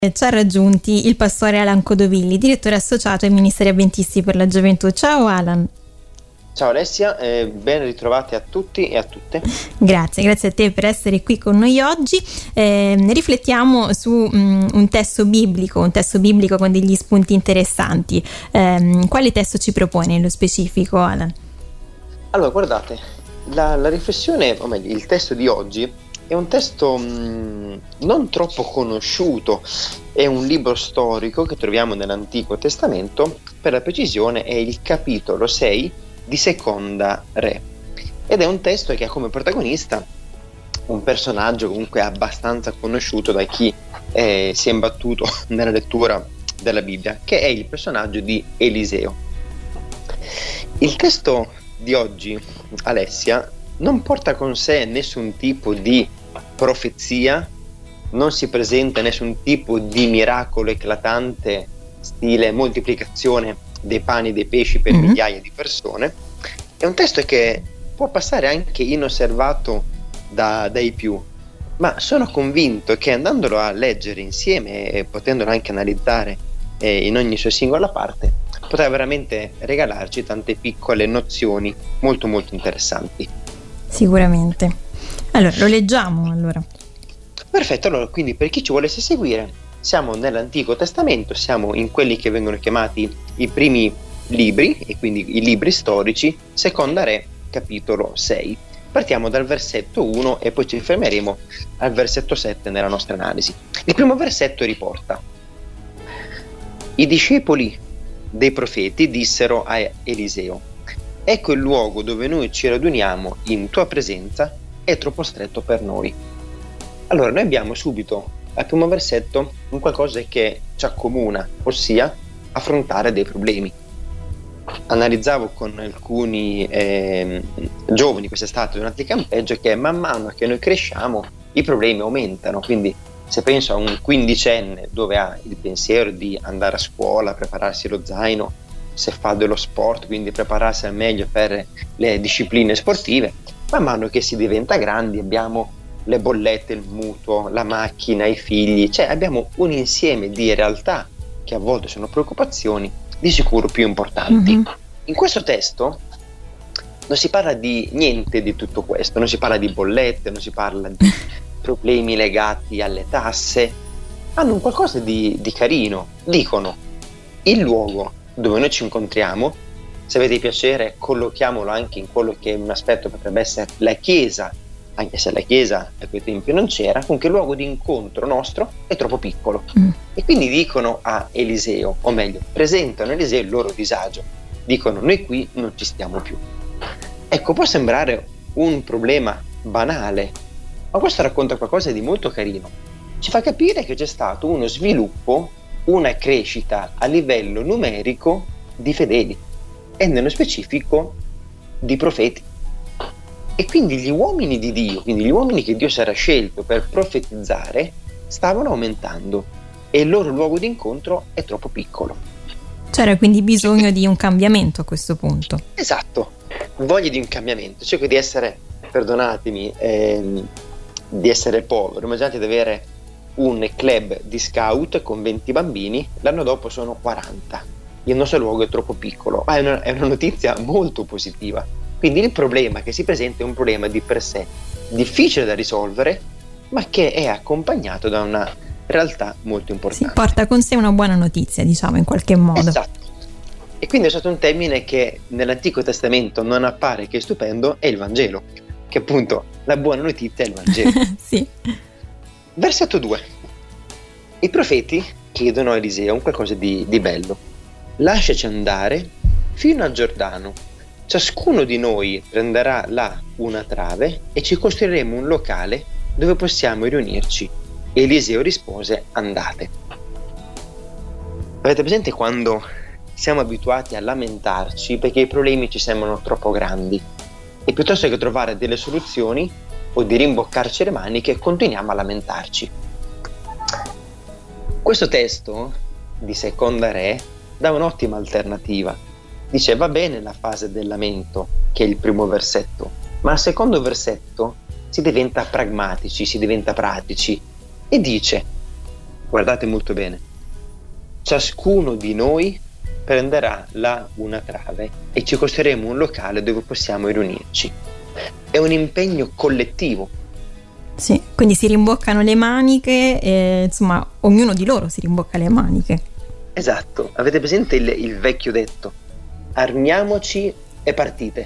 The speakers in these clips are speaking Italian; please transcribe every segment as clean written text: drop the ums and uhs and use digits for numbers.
Ci ha raggiunti il pastore Alan Codovilli, direttore associato ai Ministeri Adventisti per la Gioventù. Ciao Alan. Ciao Alessia, ben ritrovati a tutti e a tutte. Grazie a te per essere qui con noi oggi. Riflettiamo su un testo biblico con degli spunti interessanti. Quale testo ci propone nello specifico, Alan? Allora, guardate, la riflessione, o meglio, il testo di oggi è un testo non troppo conosciuto, è un libro storico che troviamo nell'Antico Testamento, per la precisione è il capitolo 6 di Seconda Re, ed è un testo che ha come protagonista un personaggio comunque abbastanza conosciuto da chi si è imbattuto nella lettura della Bibbia, che è il personaggio di Eliseo. Il testo di oggi, Alessia, non porta con sé nessun tipo di profezia, non si presenta nessun tipo di miracolo eclatante stile moltiplicazione dei pani e dei pesci per migliaia di persone. È un testo che può passare anche inosservato dai più, ma sono convinto che andandolo a leggere insieme e potendolo anche analizzare in ogni sua singola parte, potrà veramente regalarci tante piccole nozioni molto molto interessanti. Sicuramente. Allora, lo leggiamo allora. Perfetto, allora quindi per chi ci volesse seguire, siamo nell'Antico Testamento, siamo in quelli che vengono chiamati i primi libri, e quindi i libri storici, Seconda Re, capitolo 6. Partiamo dal versetto 1 e poi ci fermeremo al versetto 7 nella nostra analisi. Il primo versetto riporta: i discepoli dei profeti dissero a Eliseo: ecco il luogo dove noi ci raduniamo in tua presenza è troppo stretto per noi. Allora noi abbiamo subito al primo versetto un qualcosa che ci accomuna, ossia affrontare dei problemi. Analizzavo con alcuni giovani quest'estate durante il campeggio che man mano che noi cresciamo i problemi aumentano, quindi se penso a un quindicenne dove ha il pensiero di andare a scuola, prepararsi lo zaino, se fa dello sport, quindi prepararsi al meglio per le discipline sportive, man mano che si diventa grandi abbiamo le bollette, il mutuo, la macchina, i figli, cioè abbiamo un insieme di realtà che a volte sono preoccupazioni di sicuro più importanti. In questo testo non si parla di niente di tutto questo, non si parla di bollette, non si parla di problemi legati alle tasse, hanno un qualcosa di carino. Dicono: il luogo dove noi ci incontriamo, se avete piacere collochiamolo anche in quello che un aspetto potrebbe essere la chiesa, anche se la chiesa a quei tempi non c'era, comunque il luogo di incontro nostro è troppo piccolo. E quindi dicono a Eliseo, o meglio presentano a Eliseo il loro disagio, dicono: noi qui non ci stiamo più. Ecco, può sembrare un problema banale, ma questo racconta qualcosa di molto carino, ci fa capire che c'è stato uno sviluppo, una crescita a livello numerico di fedeli e nello specifico di profeti. E quindi gli uomini di Dio, quindi gli uomini che Dio si era scelto per profetizzare, stavano aumentando e il loro luogo di incontro è troppo piccolo. C'era quindi bisogno di un cambiamento a questo punto. Esatto, voglia di un cambiamento. Cerco di essere, perdonatemi, di essere povero. Immaginate di avere un club di scout con 20 bambini, l'anno dopo sono 40. Il nostro luogo è troppo piccolo, ma è una notizia molto positiva. Quindi il problema che si presenta è un problema di per sé difficile da risolvere, ma che è accompagnato da una realtà molto importante. Si porta con sé una buona notizia, diciamo, in qualche modo. Esatto. E quindi è stato un termine che nell'Antico Testamento non appare che è stupendo, è il Vangelo, che appunto la buona notizia è il Vangelo. Sì. Versetto 2. I profeti chiedono a Eliseo un qualcosa di bello: lasciaci andare fino al Giordano, ciascuno di noi prenderà là una trave e ci costruiremo un locale dove possiamo riunirci. Eliseo rispose: andate. Avete presente quando siamo abituati a lamentarci perché i problemi ci sembrano troppo grandi e piuttosto che trovare delle soluzioni o di rimboccarci le maniche continuiamo a lamentarci? Questo testo di Seconda Re dà un'ottima alternativa. Dice: va bene la fase del lamento, che è il primo versetto, ma al secondo versetto si diventa pragmatici, si diventa pratici, e dice: guardate molto bene, ciascuno di noi prenderà là una trave e ci costruiremo un locale dove possiamo riunirci. È un impegno collettivo. Sì, quindi si rimboccano le maniche, insomma, ognuno di loro si rimbocca le maniche. Esatto, avete presente il vecchio detto? Armiamoci e partite.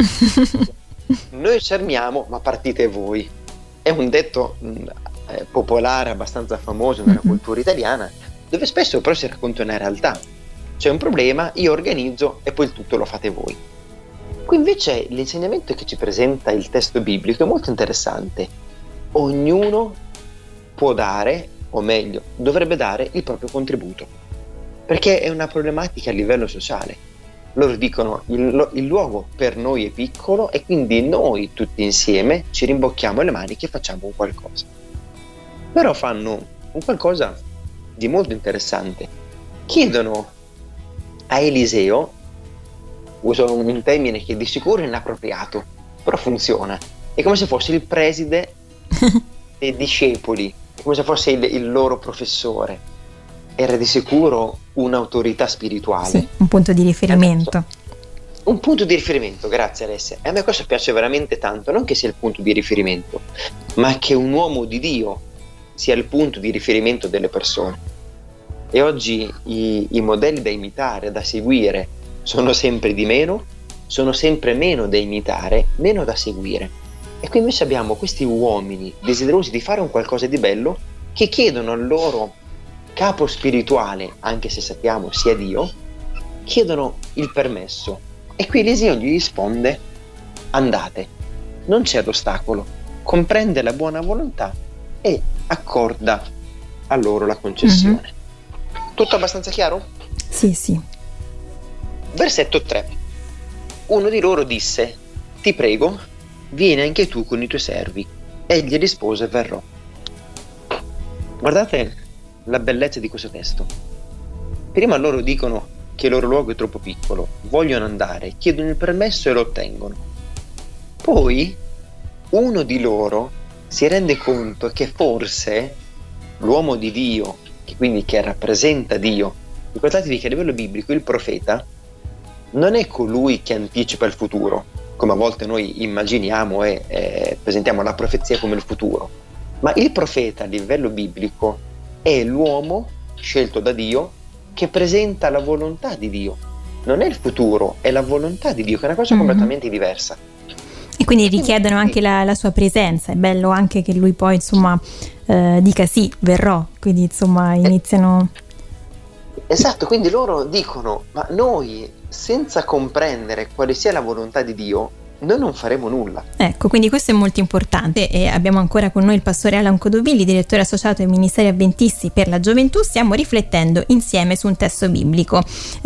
Noi ci armiamo, ma partite voi. È un detto popolare, abbastanza famoso nella cultura italiana, dove spesso però si racconta una realtà. C'è un problema, io organizzo e poi il tutto lo fate voi. Qui invece l'insegnamento che ci presenta il testo biblico è molto interessante. Ognuno può dare, o meglio, dovrebbe dare il proprio contributo, perché è una problematica a livello sociale. Loro dicono il luogo per noi è piccolo e quindi noi tutti insieme ci rimbocchiamo le maniche e facciamo un qualcosa. Però fanno un qualcosa di molto interessante. Chiedono a Eliseo, uso un termine che di sicuro è inappropriato, però funziona. È come se fosse il preside dei discepoli, è come se fosse il loro professore. Era di sicuro un'autorità spirituale. Sì, un punto di riferimento. Un punto di riferimento, grazie Alessia. E a me questo piace veramente tanto, non che sia il punto di riferimento, ma che un uomo di Dio sia il punto di riferimento delle persone. E oggi i modelli da imitare, da seguire, sono sempre di meno, sono sempre meno da imitare, meno da seguire. E qui invece abbiamo questi uomini desiderosi di fare un qualcosa di bello che chiedono al loro capo spirituale, anche se sappiamo sia Dio, chiedono il permesso. E qui Eliseo gli risponde: andate, non c'è l'ostacolo, comprende la buona volontà e accorda a loro la concessione. Tutto abbastanza chiaro? Sì, sì. Versetto 3. Uno di loro disse: ti prego, vieni anche tu con i tuoi servi. Egli rispose: verrò. Guardate la bellezza di questo testo. Prima loro dicono che il loro luogo è troppo piccolo, vogliono andare, chiedono il permesso e lo ottengono. Poi uno di loro si rende conto che forse l'uomo di Dio, che rappresenta Dio, ricordatevi che a livello biblico il profeta non è colui che anticipa il futuro, come a volte noi immaginiamo e presentiamo la profezia come il futuro, ma il profeta a livello biblico è l'uomo scelto da Dio che presenta la volontà di Dio. Non è il futuro, è la volontà di Dio, che è una cosa completamente diversa. E quindi richiedono anche la sua presenza. È bello anche che lui poi insomma dica sì, verrò. Quindi insomma iniziano... Esatto, quindi loro dicono: ma noi senza comprendere quale sia la volontà di Dio noi non faremo nulla. Ecco, quindi questo è molto importante. E abbiamo ancora con noi il pastore Alan Codovilli, direttore associato ai Ministeri Adventisti per la Gioventù. Stiamo riflettendo insieme su un testo biblico.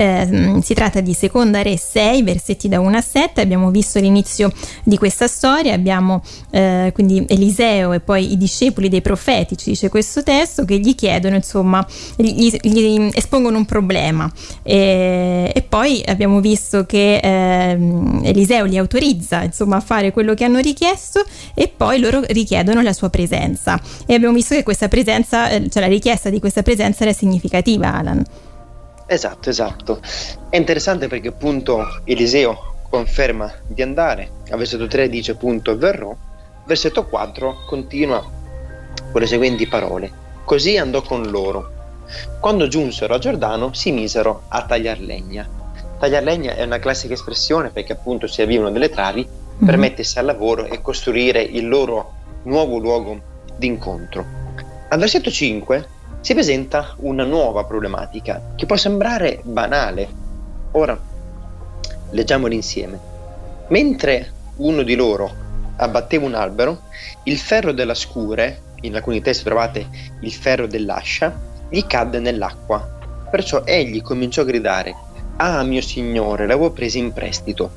Si tratta di Seconda Re 6, versetti da 1 a 7. Abbiamo visto l'inizio di questa storia, abbiamo quindi Eliseo e poi i discepoli dei profeti, ci dice questo testo, che gli chiedono, insomma, gli espongono un problema. E poi abbiamo visto che Eliseo li autorizza insomma a fare quello che hanno richiesto e poi loro richiedono la sua presenza, e abbiamo visto che questa presenza, cioè la richiesta di questa presenza era significativa, Alan. Esatto. È interessante perché appunto Eliseo conferma di andare, a versetto 3 dice appunto verrò, versetto 4 continua con le seguenti parole: così andò con loro. Quando giunsero a Giordano si misero a tagliar legna. Tagliar legna è una classica espressione perché appunto servivano delle travi per mettersi al lavoro e costruire il loro nuovo luogo d'incontro. Al versetto 5 si presenta una nuova problematica che può sembrare banale. Ora leggiamoli insieme. Mentre uno di loro abbatteva un albero, il ferro della scure, in alcuni testi trovate il ferro dell'ascia, gli cadde nell'acqua. Perciò egli cominciò a gridare: ah, mio signore, l'avevo presa in prestito.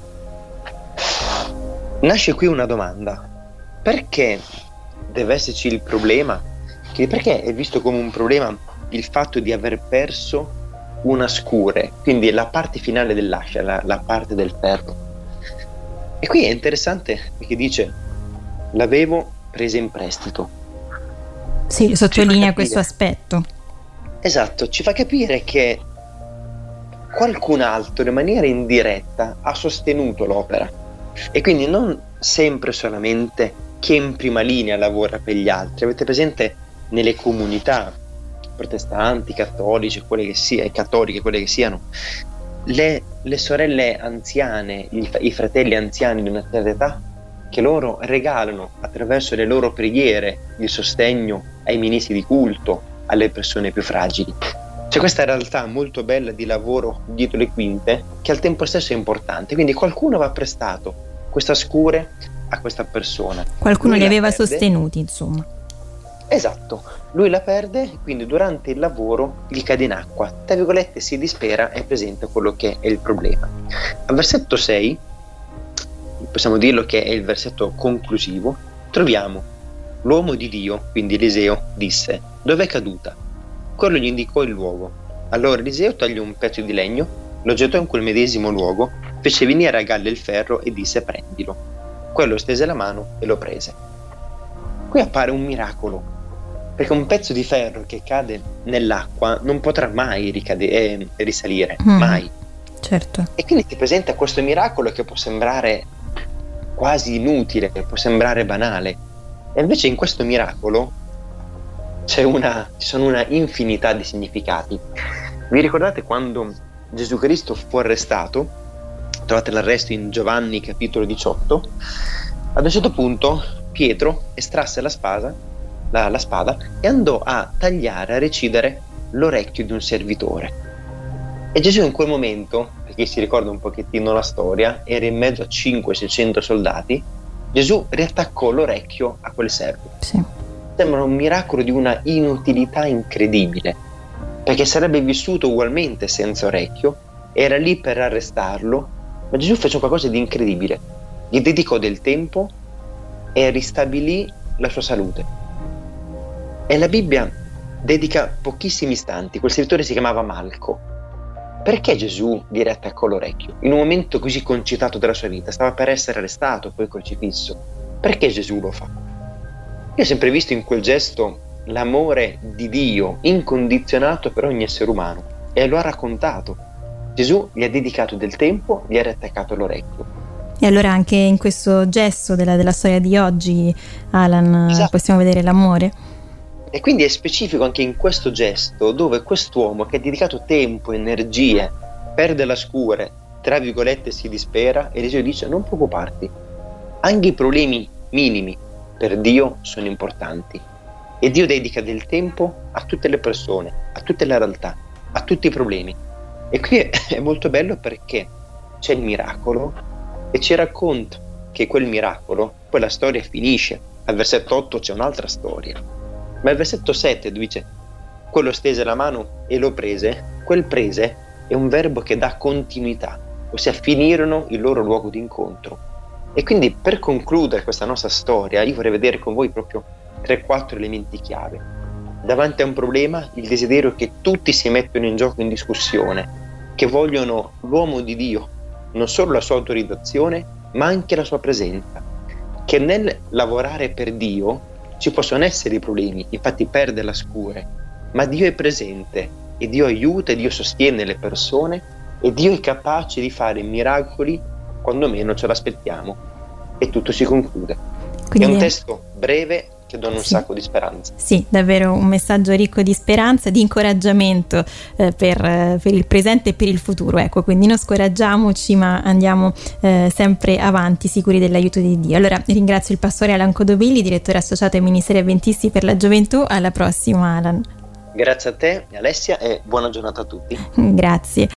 Nasce qui una domanda: perché deve esserci il problema? Perché è visto come un problema il fatto di aver perso una scure, quindi la parte finale dell'ascia, la parte del ferro. E qui è interessante perché dice: l'avevo presa in prestito. Sì, sottolinea questo aspetto. Esatto, ci fa capire che qualcun altro in maniera indiretta ha sostenuto l'opera, e quindi non sempre solamente chi è in prima linea lavora per gli altri. Avete presente nelle comunità protestanti, cattolici, quelle che sia, cattoliche, quelle che siano, le sorelle anziane, i fratelli anziani di una certa età, che loro regalano attraverso le loro preghiere il sostegno ai ministri di culto, alle persone più fragili. C'è questa realtà molto bella di lavoro dietro le quinte, che al tempo stesso è importante. Quindi qualcuno va prestato questa scure a questa persona. Qualcuno li aveva sostenuti, insomma. Esatto, lui la perde, quindi durante il lavoro gli cade in acqua, tra virgolette si dispera e presenta quello che è il problema. Al versetto 6, possiamo dirlo che è il versetto conclusivo, troviamo: l'uomo di Dio, quindi Eliseo, disse: dov'è caduta? Quello gli indicò il luogo. Allora Eliseo tagliò un pezzo di legno, lo gettò in quel medesimo luogo, fece venire a galla il ferro e disse: prendilo. Quello stese la mano e lo prese. Qui appare un miracolo, perché un pezzo di ferro che cade nell'acqua non potrà mai risalire, mai. Certo. E quindi ti presenta questo miracolo che può sembrare quasi inutile, può sembrare banale, e invece in questo miracolo ci sono una infinità di significati. Vi ricordate quando Gesù Cristo fu arrestato? Trovate l'arresto in Giovanni capitolo 18. Ad un certo punto Pietro estrasse la spada e andò a tagliare, a recidere l'orecchio di un servitore. E Gesù in quel momento, per chi si ricorda un pochettino la storia, era in mezzo a 500-600 soldati. Gesù riattaccò l'orecchio a quel servo. Sì. Sembra un miracolo di una inutilità incredibile, perché sarebbe vissuto ugualmente senza orecchio, era lì per arrestarlo, ma Gesù fece qualcosa di incredibile, gli dedicò del tempo e ristabilì la sua salute. E la Bibbia dedica pochissimi istanti. Quel servitore si chiamava Malco. Perché Gesù gli riattaccò l'orecchio in un momento così concitato della sua vita? Stava per essere arrestato, poi crocifisso. Perché Gesù lo fa? Io ho sempre visto in quel gesto l'amore di Dio incondizionato per ogni essere umano, e lo ha raccontato. Gesù gli ha dedicato del tempo, gli ha riattaccato l'orecchio. E allora anche in questo gesto della storia di oggi, Alan, esatto, possiamo vedere l'amore. E quindi è specifico anche in questo gesto, dove quest'uomo che ha dedicato tempo, energie, perde la scure, tra virgolette si dispera, e Gesù dice: non preoccuparti, anche i problemi minimi per Dio sono importanti. E Dio dedica del tempo a tutte le persone, a tutte le realtà, a tutti i problemi. E qui è molto bello perché c'è il miracolo e ci racconta che quel miracolo, poi la storia finisce. Al versetto 8 c'è un'altra storia, ma al versetto 7 dice: quello stese la mano e lo prese. Quel prese è un verbo che dà continuità, ossia finirono il loro luogo di incontro. E quindi, per concludere questa nostra storia, io vorrei vedere con voi proprio 3-4 elementi chiave. Davanti a un problema, il desiderio che tutti si mettono in gioco, in discussione, che vogliono l'uomo di Dio, non solo la sua autorizzazione, ma anche la sua presenza. Che nel lavorare per Dio ci possono essere i problemi, infatti perde la scure, ma Dio è presente e Dio aiuta e Dio sostiene le persone, e Dio è capace di fare miracoli quando meno ce l'aspettiamo, e tutto si conclude. Quindi è un testo breve che dona un sacco di speranza. Sì, davvero un messaggio ricco di speranza, di incoraggiamento per il presente e per il futuro. Ecco, quindi non scoraggiamoci, ma andiamo sempre avanti, sicuri dell'aiuto di Dio. Allora ringrazio il pastore Alan Codobilli, direttore associato ai Ministeri Adventisti per la Gioventù. Alla prossima, Alan. Grazie a te, Alessia, e buona giornata a tutti. Grazie.